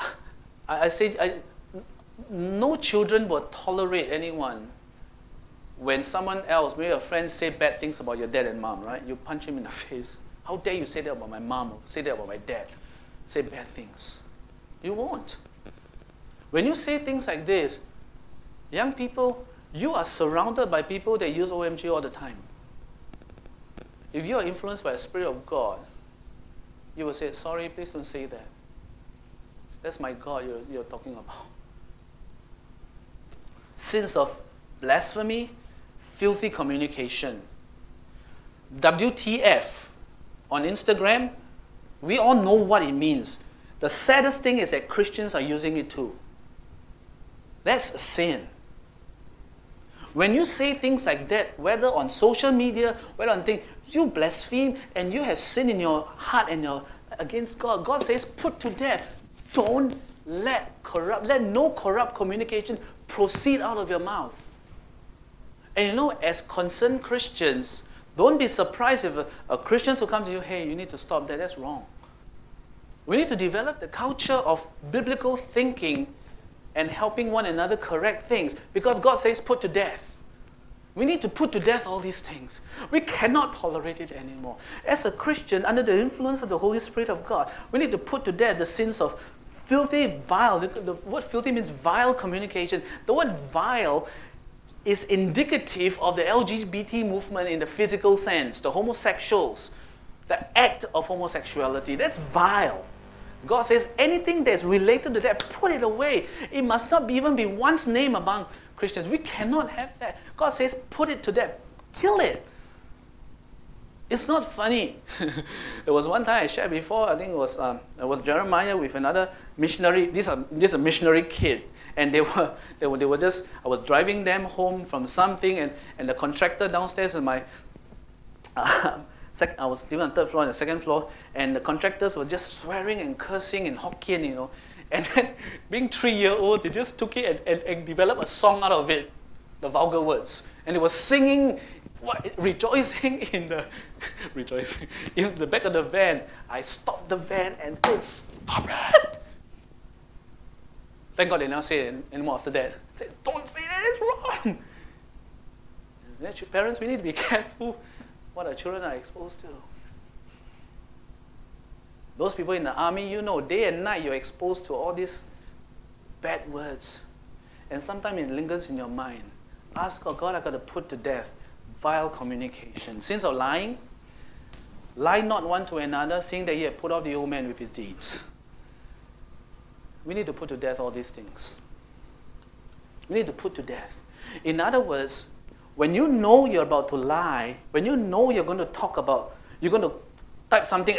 no children will tolerate anyone when someone else, maybe a friend, say bad things about your dad and mom, right? You punch him in the face. How dare you say that about my mom, or say that about my dad? Say bad things. You won't. When you say things like this, young people, you are surrounded by people that use OMG all the time. If you are influenced by the Spirit of God, you will say, sorry, please don't say that. That's my God you're talking about. Sins of blasphemy, filthy communication. WTF on Instagram, we all know what it means. The saddest thing is that Christians are using it too. That's a sin. When you say things like that, whether on social media, whether on things, you blaspheme and you have sin in your heart and you're against God. God says, put to death. Don't let no corrupt communication proceed out of your mouth. And you know, as concerned Christians, don't be surprised if a Christian will come to you, hey, you need to stop that, that's wrong. We need to develop the culture of biblical thinking and helping one another correct things, because God says put to death. We need to put to death all these things. We cannot tolerate it anymore. As a Christian, under the influence of the Holy Spirit of God, we need to put to death the sins of filthy, vile. The word filthy means vile communication. The word vile is indicative of the LGBT movement in the physical sense, the homosexuals, the act of homosexuality. That's vile. God says anything that's related to that, put it away. It must not even be one's name among Christians. We cannot have that. God says put it to death. Kill it. It's not funny. There was one time I shared before, I think it was Jeremiah with another missionary. This is a missionary kid. And they were just, I was driving them home from something, and the contractor downstairs in my, I was living on the third floor and the second floor, and the contractors were just swearing and cursing in Hokkien, you know. And then, being 3-year-old, they just took it and developed a song out of it, the vulgar words. And they were singing, rejoicing in the back of the van. I stopped the van and said, stop it! Thank God they never say it anymore after that. They said, don't say that, it's wrong! And parents, we need to be careful what our children are exposed to. Those people in the army, you know, day and night you're exposed to all these bad words. And sometimes it lingers in your mind. Ask God, God, I've got to put to death vile communication. Sins of lying, lie not one to another, seeing that ye have put off the old man with his deeds. We need to put to death all these things. We need to put to death. In other words, when you know you're about to lie, when you know you're going to talk about, you're going to type something,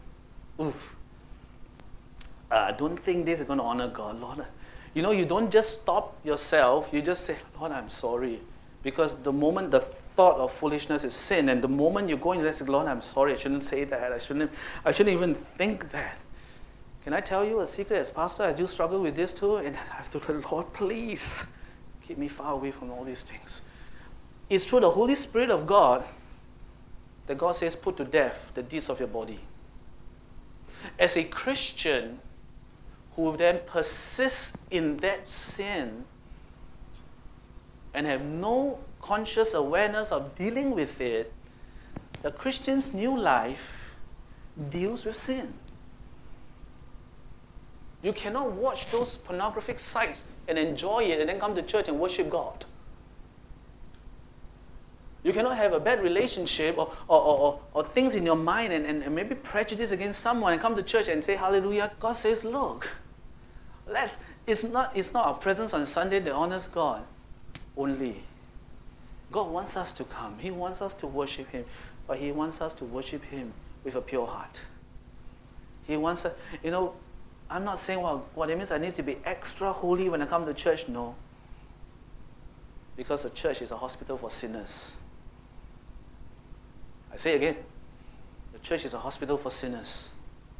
I don't think this is going to honor God, Lord. You know, you don't just stop yourself, you just say, Lord, I'm sorry. Because the moment the thought of foolishness is sin, and the moment you go into that, say, Lord, I'm sorry, I shouldn't say that, I shouldn't even think that. Can I tell you a secret as pastor? I do struggle with this too, and I have to say, Lord, please keep me far away from all these things. It's through the Holy Spirit of God that God says, put to death the deeds of your body. As a Christian who then persists in that sin and have no conscious awareness of dealing with it, the Christian's new life deals with sin. You cannot watch those pornographic sites and enjoy it and then come to church and worship God. You cannot have a bad relationship or things in your mind and maybe prejudice against someone and come to church and say, hallelujah. God says, look, it's not our presence on Sunday that honors God only. God wants us to come. He wants us to worship Him, but He wants us to worship Him with a pure heart. He wants us, you know, I'm not saying, well, what it means I need to be extra holy when I come to church. No. Because the church is a hospital for sinners. I say again, the church is a hospital for sinners.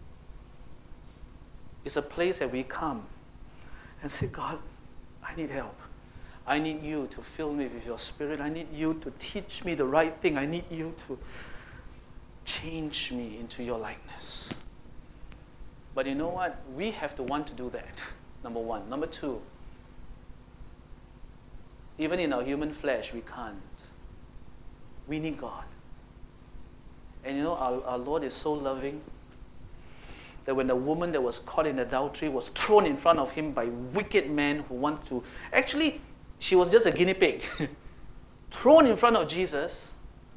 It's a place that we come and say, God, I need help. I need you to fill me with your Spirit. I need you to teach me the right thing. I need you to change me into your likeness. But you know what? We have to want to do that, number one. Number two, Even in our human flesh, we can't. We need God. And you know, our Lord is so loving that when the woman that was caught in adultery was thrown in front of him by wicked men who want to... Actually, she was just a guinea pig. Thrown in front of Jesus.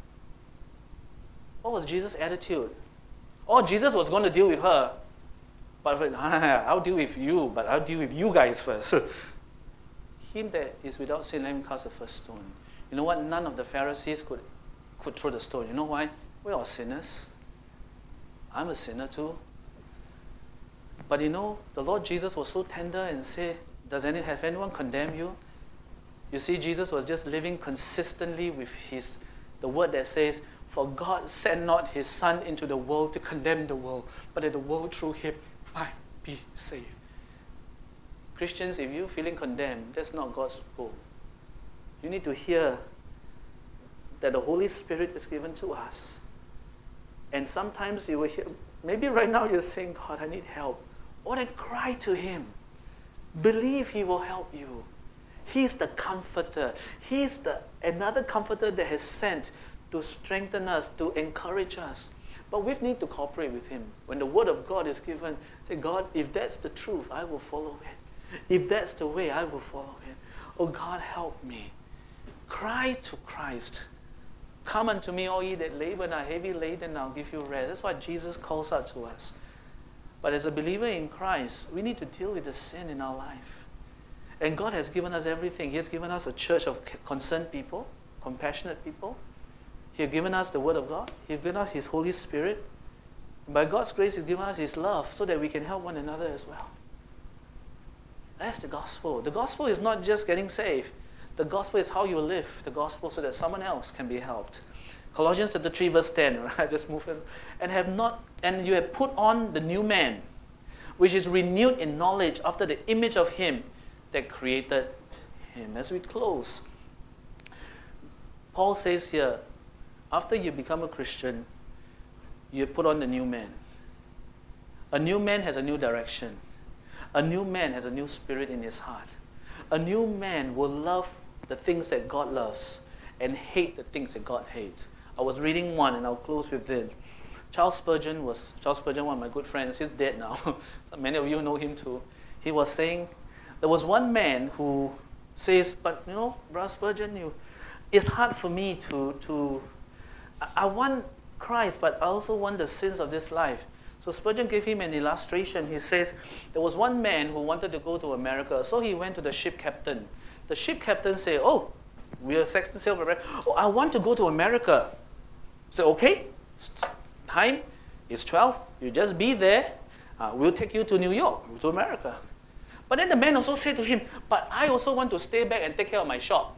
What was Jesus' attitude? Oh, Jesus was going to deal with her. But I'll deal with you, but I'll deal with you guys first. Him that is without sin, let him cast the first stone. You know what? None of the Pharisees could throw the stone. You know why? We're all sinners. I'm a sinner too. But you know, the Lord Jesus was so tender and said, have anyone condemned you? You see, Jesus was just living consistently with the word that says, for God sent not his Son into the world to condemn the world, but that the world through him might be saved. Christians, if you're feeling condemned, that's not God's goal. You need to hear that the Holy Spirit is given to us. And sometimes you will hear, maybe right now you're saying, God, I need help. Or then cry to him. Believe he will help you. He's the comforter. He's another comforter that has sent to strengthen us, to encourage us. But we need to cooperate with him. When the word of God is given, say, God, if that's the truth, I will follow it. If that's the way, I will follow it. Oh God, help me. Cry to Christ. Come unto me, all ye that labor and are heavy laden, and I'll give you rest. That's what Jesus calls out to us. But as a believer in Christ, we need to deal with the sin in our life. And God has given us everything. He has given us a church of concerned people, compassionate people. He has given us the Word of God. He has given us His Holy Spirit. And by God's grace, He's given us His love so that we can help one another as well. That's the gospel. The gospel is not just getting saved. The gospel is how you live the gospel so that someone else can be helped. Colossians chapter 3, verse 10, right? Just move in. And you have put on the new man, which is renewed in knowledge after the image of him that created him. As we close, Paul says here, after you become a Christian, you put on the new man. A new man has a new direction. A new man has a new spirit in his heart. A new man will love the things that God loves and hate the things that God hates. I was reading one, and I'll close with this. Charles Spurgeon, one of my good friends. He's dead now. So many of you know him too. He was saying, there was one man who says, but you know, Brother Spurgeon, it's hard for me I want Christ, but I also want the sins of this life. So Spurgeon gave him an illustration. He says, there was one man who wanted to go to America, so he went to the ship captain. The ship captain said, oh, we are Sexton Sail of America. Oh, I want to go to America. So, okay, time is 12. You just be there. We'll take you to New York, to America. But then the man also said to him, but I also want to stay back and take care of my shop.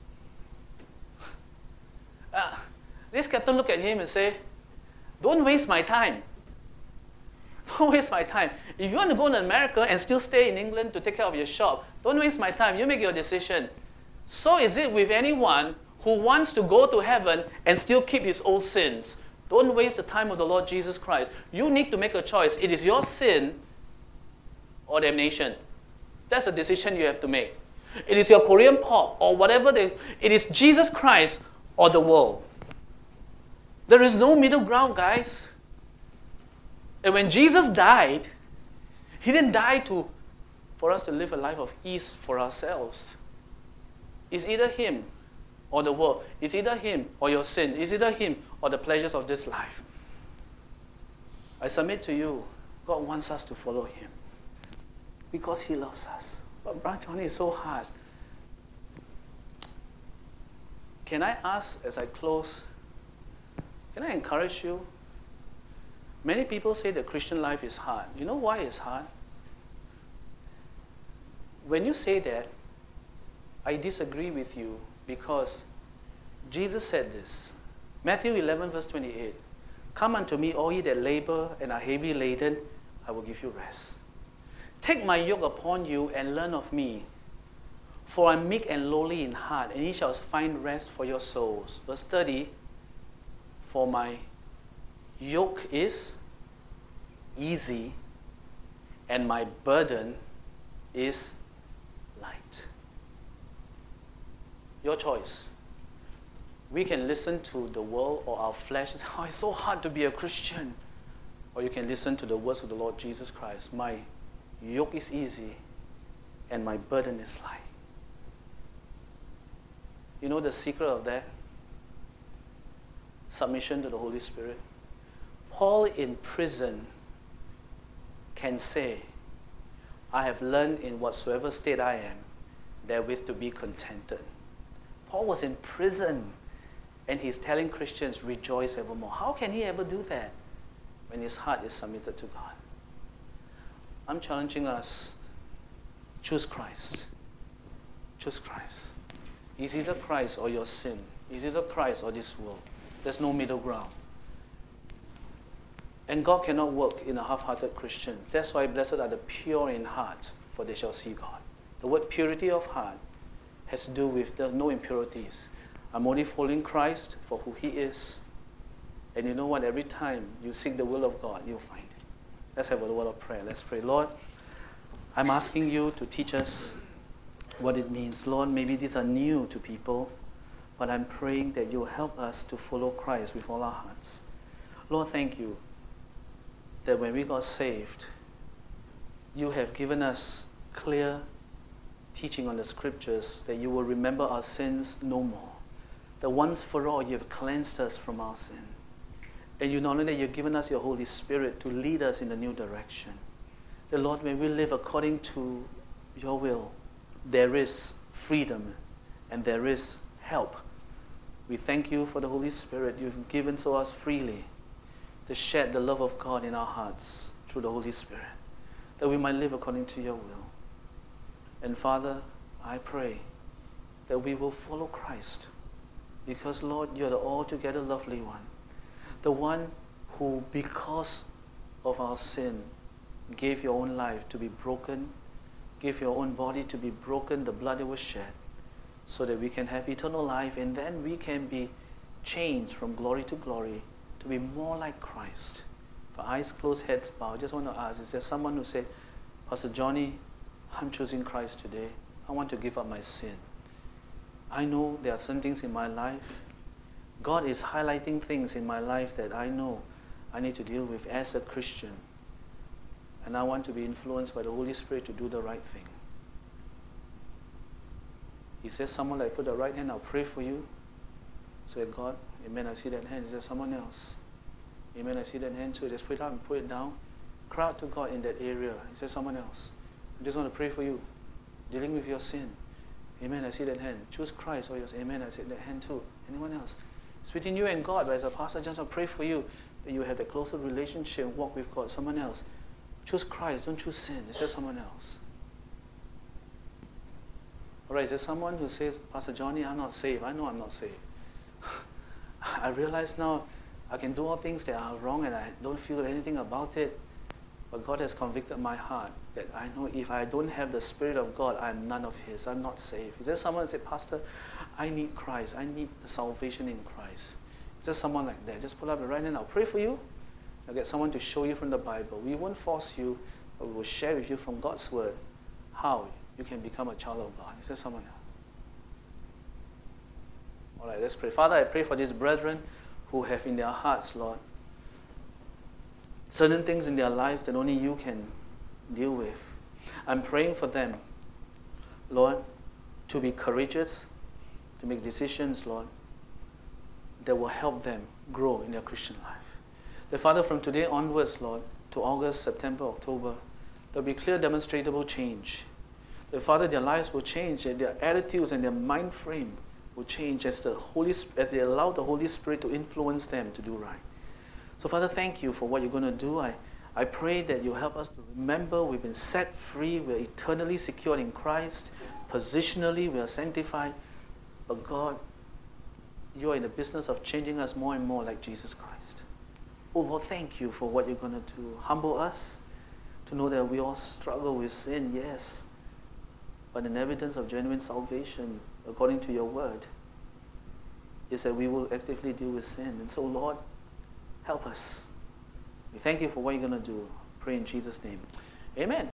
This captain looked at him and said, don't waste my time. Don't waste my time. If you want to go to America and still stay in England to take care of your shop, don't waste my time. You make your decision. So is it with anyone who wants to go to heaven and still keep his old sins. Don't waste the time of the Lord Jesus Christ. You need to make a choice. It is your sin or damnation. That's a decision you have to make. It is your Korean pop or whatever. It is Jesus Christ or the world. There is no middle ground, guys. And when Jesus died, He didn't die for us to live a life of ease for ourselves. It's either Him or the world. It's either Him or your sin. It's either Him or the pleasures of this life. I submit to you, God wants us to follow Him because He loves us. But Brother Johnny, is so hard. Can I ask as I close, can I encourage you? Many people say the Christian life is hard. You know why it's hard? When you say that, I disagree with you because Jesus said this. Matthew 11, verse 28. Come unto me, all ye that labor and are heavy laden, I will give you rest. Take my yoke upon you and learn of me, for I am meek and lowly in heart, and ye shall find rest for your souls. Verse 30. For my yoke is easy and my burden is light. Your choice. We can listen to the world or our flesh and say, oh, it's so hard to be a Christian. Or you can listen to the words of the Lord Jesus Christ. My yoke is easy and my burden is light. You know the secret of that? Submission to the Holy Spirit. Paul in prison can say, I have learned in whatsoever state I am, therewith to be contented. Paul was in prison and he's telling Christians, rejoice evermore. How can he ever do that when his heart is submitted to God? I'm challenging us, choose Christ. Choose Christ. It's either Christ or your sin. It's either Christ or this world. There's no middle ground. And God cannot work in a half-hearted Christian. That's why blessed are the pure in heart, for they shall see God. The word purity of heart has to do with there are no impurities. I'm only following Christ for who he is. And you know what? Every time you seek the will of God, you'll find it. Let's have a word of prayer. Let's pray. Lord, I'm asking you to teach us what it means. Lord, maybe these are new to people, but I'm praying that you'll help us to follow Christ with all our hearts. Lord, thank you that when we got saved, you have given us clear teaching on the scriptures that you will remember our sins no more. That once for all you have cleansed us from our sin. And you not only that you've given us your Holy Spirit to lead us in a new direction. The Lord, may we live according to your will. There is freedom and there is help. We thank you for the Holy Spirit you've given to us freely to shed the love of God in our hearts through the Holy Spirit, that we might live according to your will. And Father, I pray that we will follow Christ, because Lord, you're the altogether lovely one, the one who, because of our sin, gave your own life to be broken, gave your own body to be broken, the blood that was shed, so that we can have eternal life, and then we can be changed from glory to glory to be more like Christ. For eyes closed, heads bowed, I just want to ask, is there someone who said, Pastor Johnny, I'm choosing Christ today. I want to give up my sin. I know there are certain things in my life. God is highlighting things in my life that I know I need to deal with as a Christian. And I want to be influenced by the Holy Spirit to do the right thing. He says, someone like, put the right hand, I'll pray for you. Say, God, amen, I see that hand. Is there someone else? Amen, I see that hand too. Just put it up and put it down. Cry out to God in that area. Is there someone else? I just want to pray for you, dealing with your sin. Amen, I see that hand. Choose Christ or yours. Amen, I see that hand too. Anyone else? It's between you and God, but as a pastor, I just want to pray for you that you have a closer relationship and walk with God. Someone else. Choose Christ, don't choose sin. Is there someone else? All right, is there someone who says, Pastor Johnny, I'm not saved. I know I'm not saved. I realize now I can do all things that are wrong and I don't feel anything about it. But God has convicted my heart that I know if I don't have the Spirit of God, I'm none of His. I'm not saved. Is there someone who says, Pastor, I need Christ. I need the salvation in Christ. Is there someone like that? Just pull up the right hand. I'll pray for you. I'll get someone to show you from the Bible. We won't force you, but we will share with you from God's Word how you can become a child of God. Is there someone else? All right, let's pray. Father, I pray for these brethren who have in their hearts, Lord, certain things in their lives that only you can deal with. I'm praying for them, Lord, to be courageous, to make decisions, Lord, that will help them grow in their Christian life. The Father, from today onwards, Lord, to August, September, October, there'll be clear demonstrable change. The Father, their lives will change, and their attitudes and their mind frame will change as they allow the Holy Spirit to influence them to do right. So Father, thank you for what you're going to do. I pray that you help us to remember we've been set free, we're eternally secured in Christ, positionally we are sanctified, but God, you are in the business of changing us more and more like Jesus Christ. Oh Lord, thank you for what you're going to do. Humble us to know that we all struggle with sin, yes, but an evidence of genuine salvation, according to your word, is that we will actively deal with sin. And so, Lord, help us. We thank you for what you're going to do. Pray in Jesus' name. Amen.